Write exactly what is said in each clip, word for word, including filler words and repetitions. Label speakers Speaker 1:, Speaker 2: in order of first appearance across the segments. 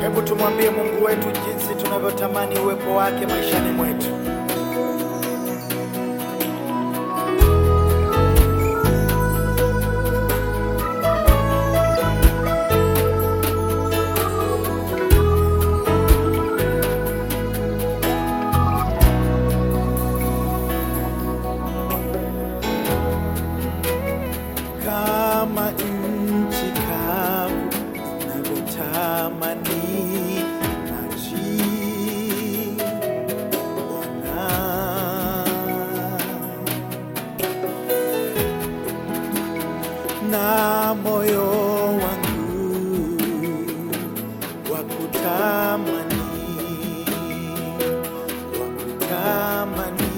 Speaker 1: Hebu tumwambie Mungu wetu jinsi tunavyotamani uwepo wake maishani mwetu. Kama nchi kavu inavyotamani maji, Bwana, na moyo wangu wakutamani, wakutamani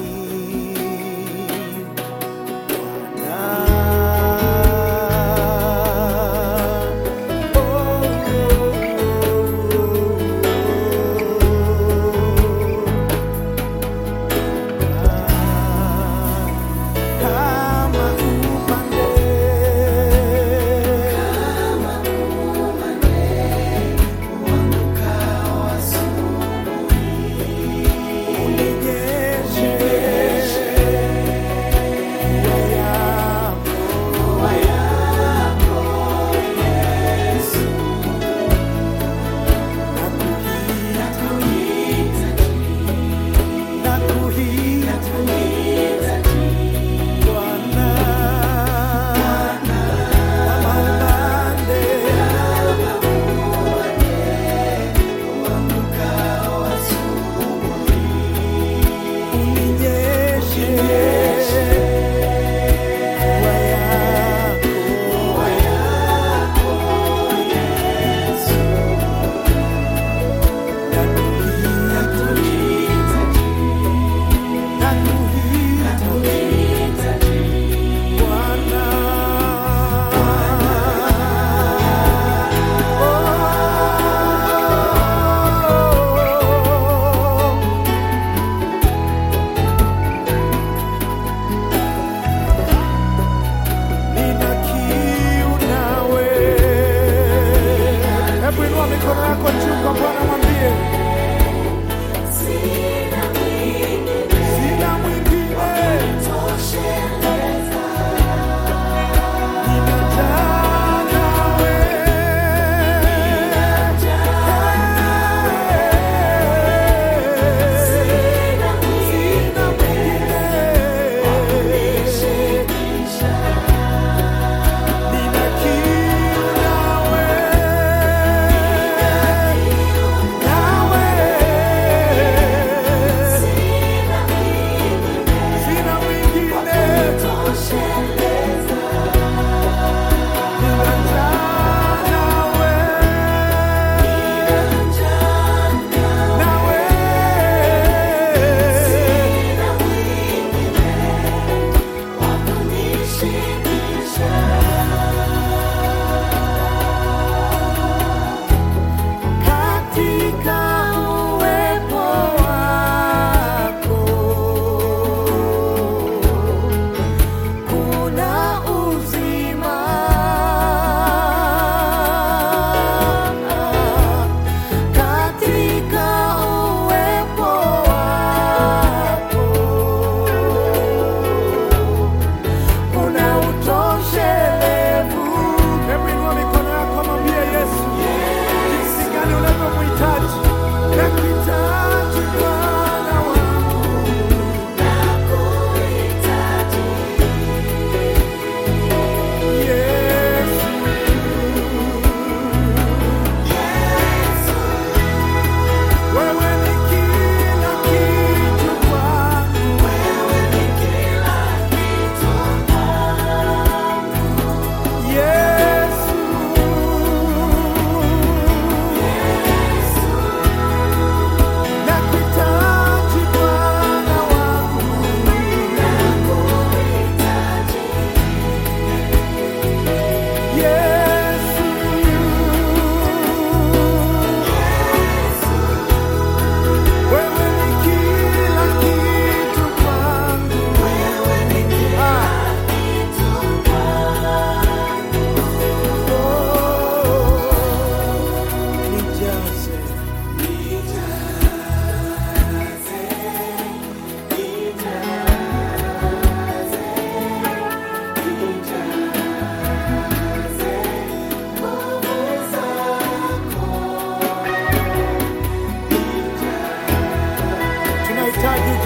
Speaker 1: Bwana.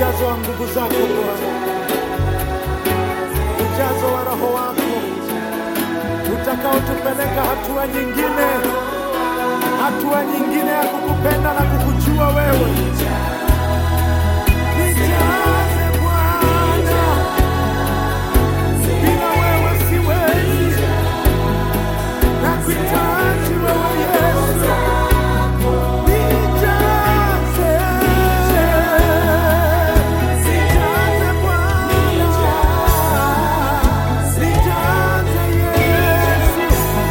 Speaker 1: ujazo wa nguvu zako Bwana, ujazo wa Roho wako utakaotupeleka hatua nyingine, hatua nyingine ya kukupenda na kukujua wewe. Nijaze Bwana, bila wewe siwezi, nakuhitaji wewe Yesu. Nijaze, nijaze Bwana, nijaze Yesu.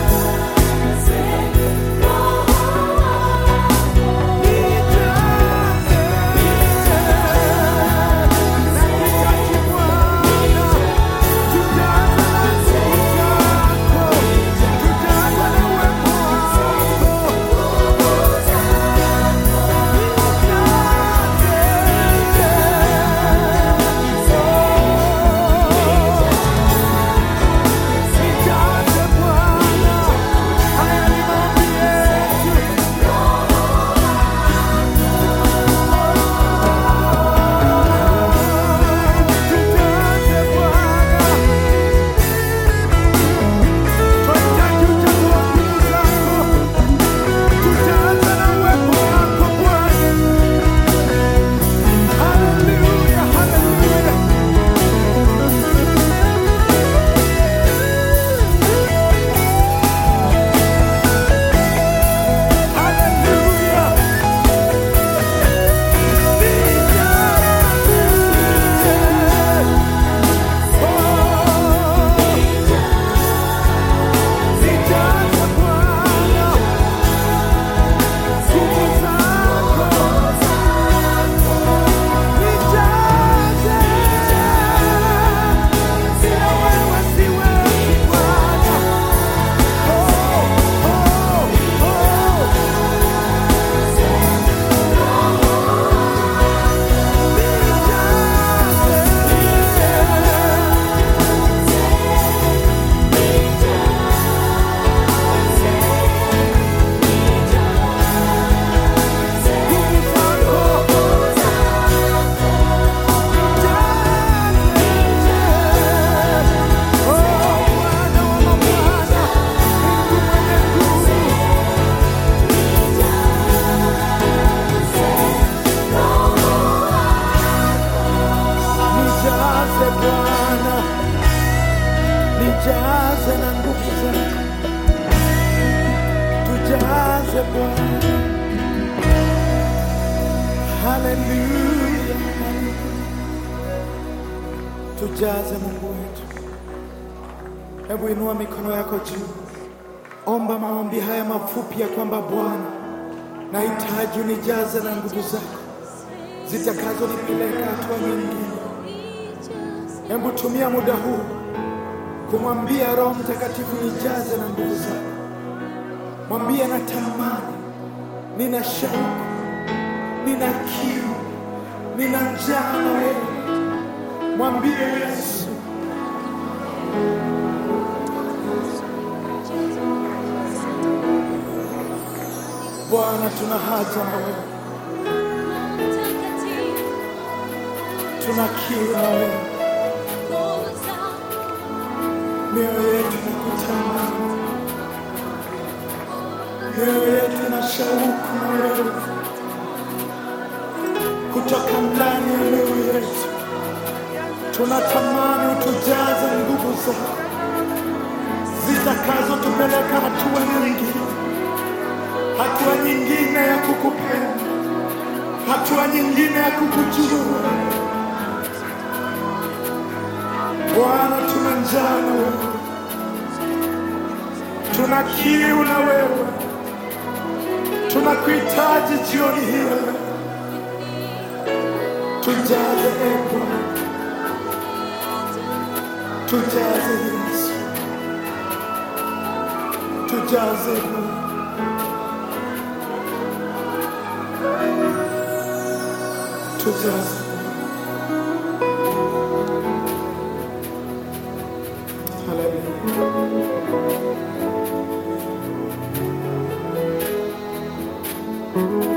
Speaker 1: Tujaze na nguvu zako, tujaze Bwana. Haleluya, tujaze Mungu wetu. Hebu inua mikono yako juu, omba maombi haya mafupi ya kwamba Bwana, nahitaji unijaze na nguvu zako zitakazonipeleka hatua nyingine. Hebu tumia muda huu kumwambia Roho Mtakatifu, nijaze na nguvu zako. Mwambie natamani, nina shauku, nina kiu, nina njaa na wewe. Mwambie Yesu. Bwana, tuna haja na wewe, tuna kiu na wewe. Mioyo yetu inakutamani, mioyo yetu ina shauku na wewe. Kutoka ndani ya mioyo yetu tunatamani utujaze nguvu zako zitakazotupeleka hatua nyingine, hatua nyingine ya kukupenda, hatua nyingine ya kukujua. Bwana, tuna njaa na wewe, tuna kiu na wewe, tunakuhitaji jioni hii. Tujaze Bwana, tujaze Yesu, tujaze Bwana, tujaze. Hallelujah.